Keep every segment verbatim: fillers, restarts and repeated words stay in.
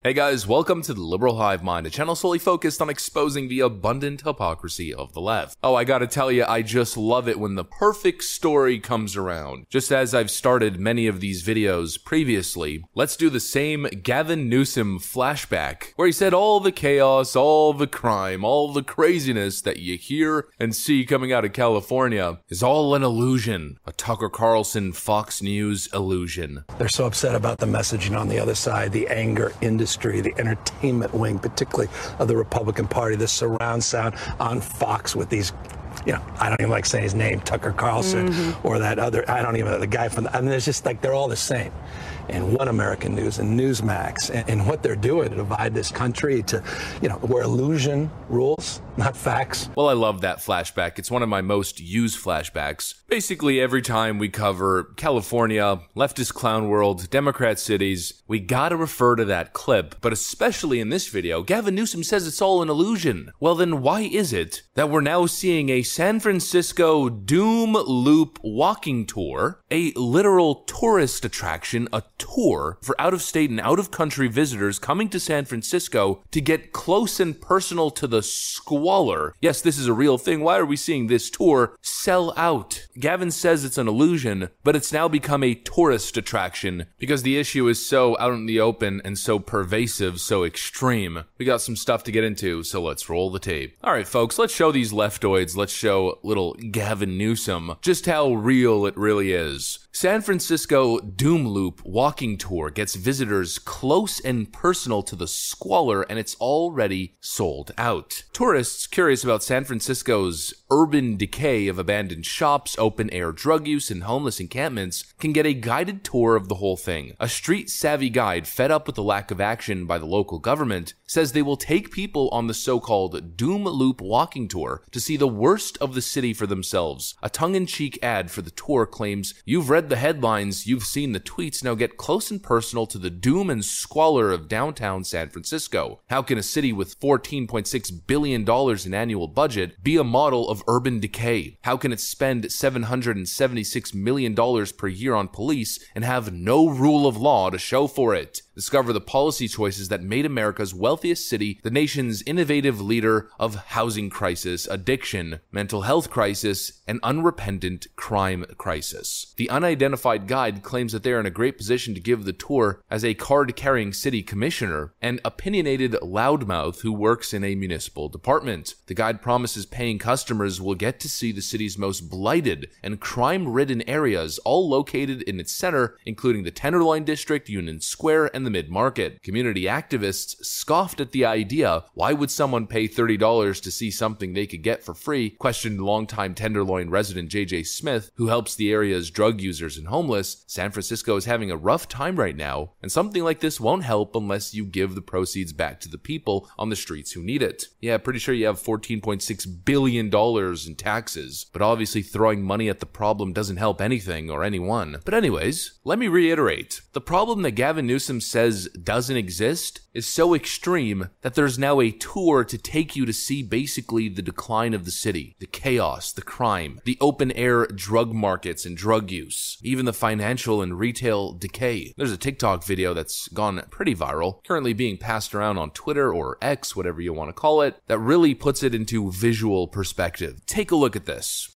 Hey guys, welcome to the Liberal Hive Mind, a channel solely focused on exposing the abundant hypocrisy of the left. Oh, I gotta tell you, I just love it when the perfect story comes around. Just as I've started many of these videos previously, let's do the same Gavin Newsom flashback, where he said all the chaos, all the crime, all the craziness that you hear and see coming out of California is all an illusion, a Tucker Carlson Fox News illusion. They're so upset about the messaging on the other side, the anger industry. The entertainment wing, particularly of the Republican Party, the surround sound on Fox with these, you know, I don't even like saying his name, Tucker Carlson, mm-hmm. or that other, I don't even, the guy from, the, I mean, it's just like they're all the same. And One American News and Newsmax, and, and what they're doing to divide this country to, you know, where illusion rules, not facts. Well, I love that flashback. It's one of my most used flashbacks. Basically, every time we cover California, leftist clown world, Democrat cities, we gotta refer to that clip. But especially in this video, Gavin Newsom says it's all an illusion. Well, then why is it that we're now seeing a San Francisco doom loop walking tour, a literal tourist attraction, a tour for out-of-state and out-of-country visitors coming to San Francisco to get close and personal to the squalor? Yes, this is a real thing. Why are we seeing this tour sell out? Gavin says it's an illusion, but it's now become a tourist attraction because the issue is so out in the open and so pervasive, so extreme. We got some stuff to get into, so let's roll the tape. All right, folks, let's show these leftoids, let's show little Gavin Newsom just how real it really is. San Francisco doom loop walking tour gets visitors close and personal to the squalor, and it's already sold out. Tourists curious about San Francisco's urban decay of abandoned shops, open-air drug use, and homeless encampments can get a guided tour of the whole thing. A street-savvy guide fed up with the lack of action by the local government says they will take people on the so-called doom loop walking tour to see the worst of the city for themselves. A tongue-in-cheek ad for the tour claims, "You've read the headlines, you've seen the tweets, now get close and personal to the doom and squalor of downtown San Francisco. How can a city with fourteen point six billion dollars in annual budget be a model of urban decay? How can it spend seven hundred seventy-six million dollars per year on police and have no rule of law to show for it? Discover the policy choices that made America's wealthiest city the nation's innovative leader of housing crisis, addiction, mental health crisis, and unrepentant crime crisis." The unidentified guide claims that they are in a great position to give the tour as a card-carrying city commissioner and opinionated loudmouth who works in a municipal department. The guide promises paying customers will get to see the city's most blighted and crime-ridden areas, all located in its center, including the Tenderloin District, Union Square, and the mid-market. Community activists scoffed at the idea. Why would someone pay thirty dollars to see something they could get for free? Questioned longtime Tenderloin resident J J Smith, who helps the area's drug users and homeless. San Francisco is having a rough time right now, and something like this won't help unless you give the proceeds back to the people on the streets who need it. Yeah, pretty sure you have fourteen point six billion dollars in taxes, but obviously throwing money at the problem doesn't help anything or anyone. But anyways, let me reiterate. The problem that Gavin Newsom says doesn't exist is so extreme that there's now a tour to take you to see basically the decline of the city, the chaos, the crime, the open-air drug markets and drug use, even the financial and retail decay. There's a TikTok video that's gone pretty viral, currently being passed around on Twitter or X, whatever you want to call it, that really puts it into visual perspective. Take a look at this.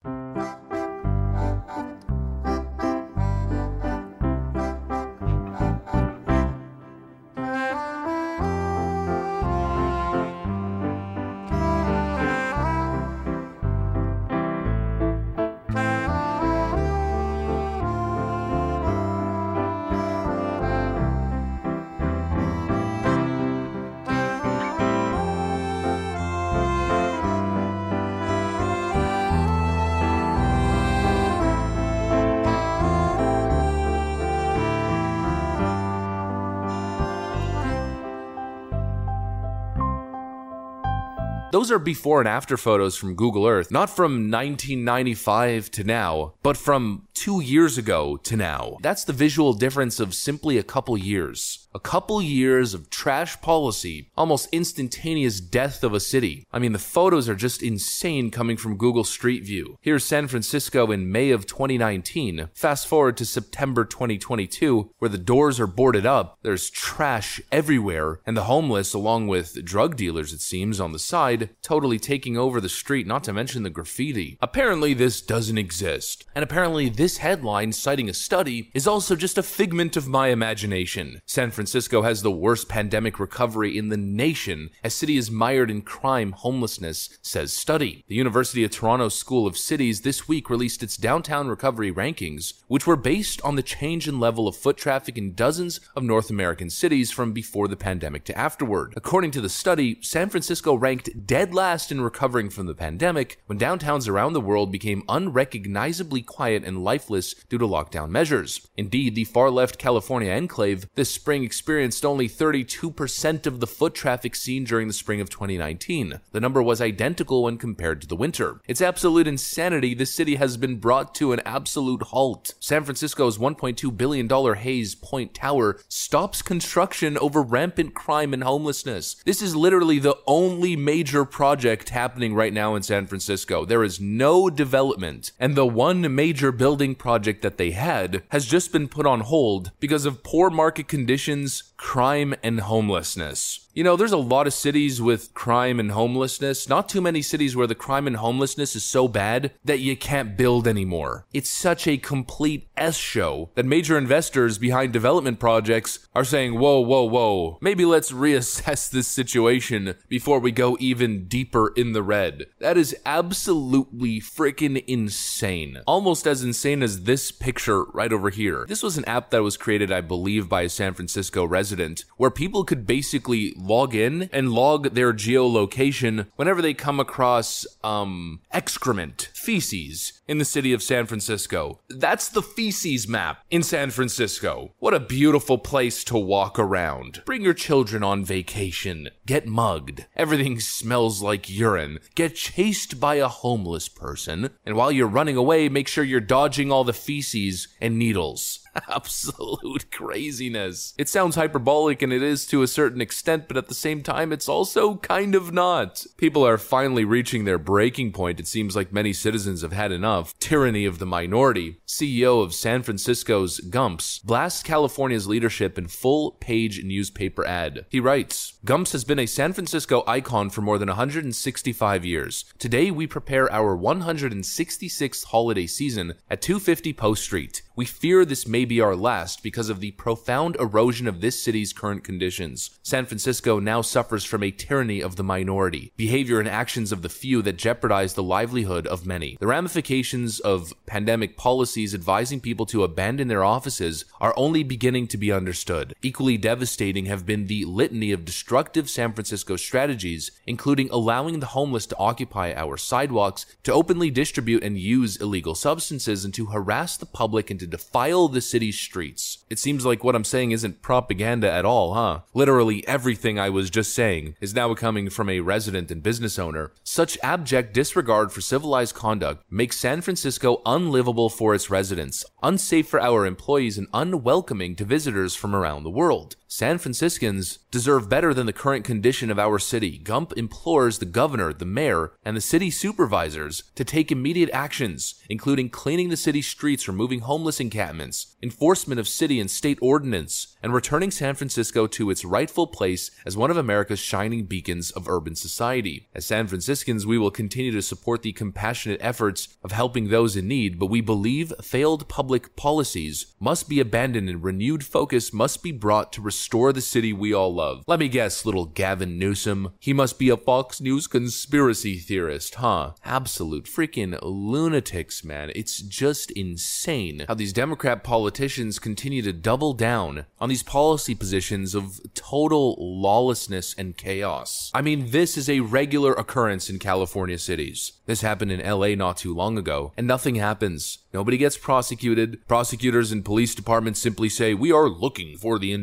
Those are before and after photos from Google Earth, not from nineteen ninety-five to now, but from two years ago to now. That's the visual difference of simply a couple years. A couple years of trash policy, almost instantaneous death of a city. I mean, the photos are just insane coming from Google Street View. Here's San Francisco in May of twenty nineteen. Fast forward to September twenty twenty-two, where the doors are boarded up, there's trash everywhere, and the homeless, along with drug dealers it seems, on the side, totally taking over the street, not to mention the graffiti. Apparently this doesn't exist. And apparently this headline, citing a study, is also just a figment of my imagination. San Francisco has the worst pandemic recovery in the nation, as city is mired in crime, homelessness, says study. The University of Toronto School of Cities this week released its downtown recovery rankings, which were based on the change in level of foot traffic in dozens of North American cities from before the pandemic to afterward. According to the study, San Francisco ranked dead last in recovering from the pandemic when downtowns around the world became unrecognizably quiet and lifeless due to lockdown measures. Indeed, the far-left California enclave this spring experienced only thirty-two percent of the foot traffic seen during the spring of twenty nineteen. The number was identical when compared to the winter. It's absolute insanity. The city has been brought to an absolute halt. San Francisco's one point two billion dollars Hayes Point Tower stops construction over rampant crime and homelessness. This is literally the only major project happening right now in San Francisco. There is no development, and the one major building project that they had has just been put on hold because of poor market conditions, crime, and homelessness. You know, there's a lot of cities with crime and homelessness, not too many cities where the crime and homelessness is so bad that you can't build anymore. It's such a complete S show that major investors behind development projects are saying, whoa, whoa, whoa, maybe let's reassess this situation before we go even deeper in the red. That is absolutely freaking insane. Almost as insane as this picture right over here. This was an app that was created, I believe, by a San Francisco resident, where people could basically log in and log their geolocation whenever they come across um excrement, feces in the city of San Francisco. That's the feces map in San Francisco. What a beautiful place to walk around. Bring your children on vacation. Get mugged. Everything smells like urine. Get chased by a homeless person. And while you're running away, make sure you're dodging all the feces and needles. Absolute craziness. It sounds hyperbolic, and it is to a certain extent, but at the same time, it's also kind of not. People are finally reaching their breaking point. It seems like many citizens have had enough. Tyranny of the minority. C E O of San Francisco's Gumps blasts California's leadership in full-page newspaper ad. He writes, Gumps has been a San Francisco icon for more than one hundred sixty-five years. Today, we prepare our one hundred sixty-sixth holiday season at two fifty Post Street. We fear this may be our last because of the profound erosion of this city's current conditions. San Francisco now suffers from a tyranny of the minority, behavior and actions of the few that jeopardize the livelihood of many. The ramifications of pandemic policies advising people to abandon their offices are only beginning to be understood. Equally devastating have been the litany of destructive San Francisco strategies, including allowing the homeless to occupy our sidewalks, to openly distribute and use illegal substances, and to harass the public and to defile the city's streets. It seems like what I'm saying isn't propaganda at all, huh? Literally everything I was just saying is now coming from a resident and business owner. Such abject disregard for civilized conduct makes San Francisco unlivable for its residents, unsafe for our employees, and unwelcoming to visitors from around the world. San Franciscans deserve better than the current condition of our city. Gump implores the governor, the mayor, and the city supervisors to take immediate actions, including cleaning the city streets, removing homeless encampments, enforcement of city and state ordinance, and returning San Francisco to its rightful place as one of America's shining beacons of urban society. As San Franciscans, we will continue to support the compassionate efforts of helping those in need, but we believe failed public policies must be abandoned and renewed focus must be brought to restore the city we all love. Let me guess, little Gavin Newsom. He must be a Fox News conspiracy theorist, huh? Absolute freaking lunatics, man. It's just insane how these Democrat politicians continue to double down on these policy positions of total lawlessness and chaos. I mean, this is a regular occurrence in California cities. This happened in L A not too long ago, and nothing happens. Nobody gets prosecuted. Prosecutors and police departments simply say, we are looking for the individual.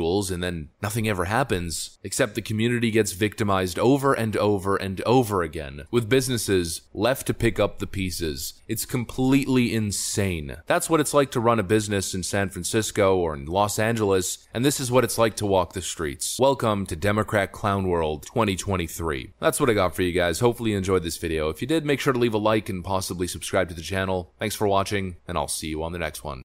individuals and then nothing ever happens, except the community gets victimized over and over and over again, with businesses left to pick up the pieces. It's completely insane. That's what it's like to run a business in San Francisco or in Los Angeles, and this is what it's like to walk the streets. Welcome to Democrat Clown World twenty twenty-three. That's what I got for you guys. Hopefully you enjoyed this video. If you did, make sure to leave a like and possibly subscribe to the channel. Thanks for watching, and I'll see you on the next one.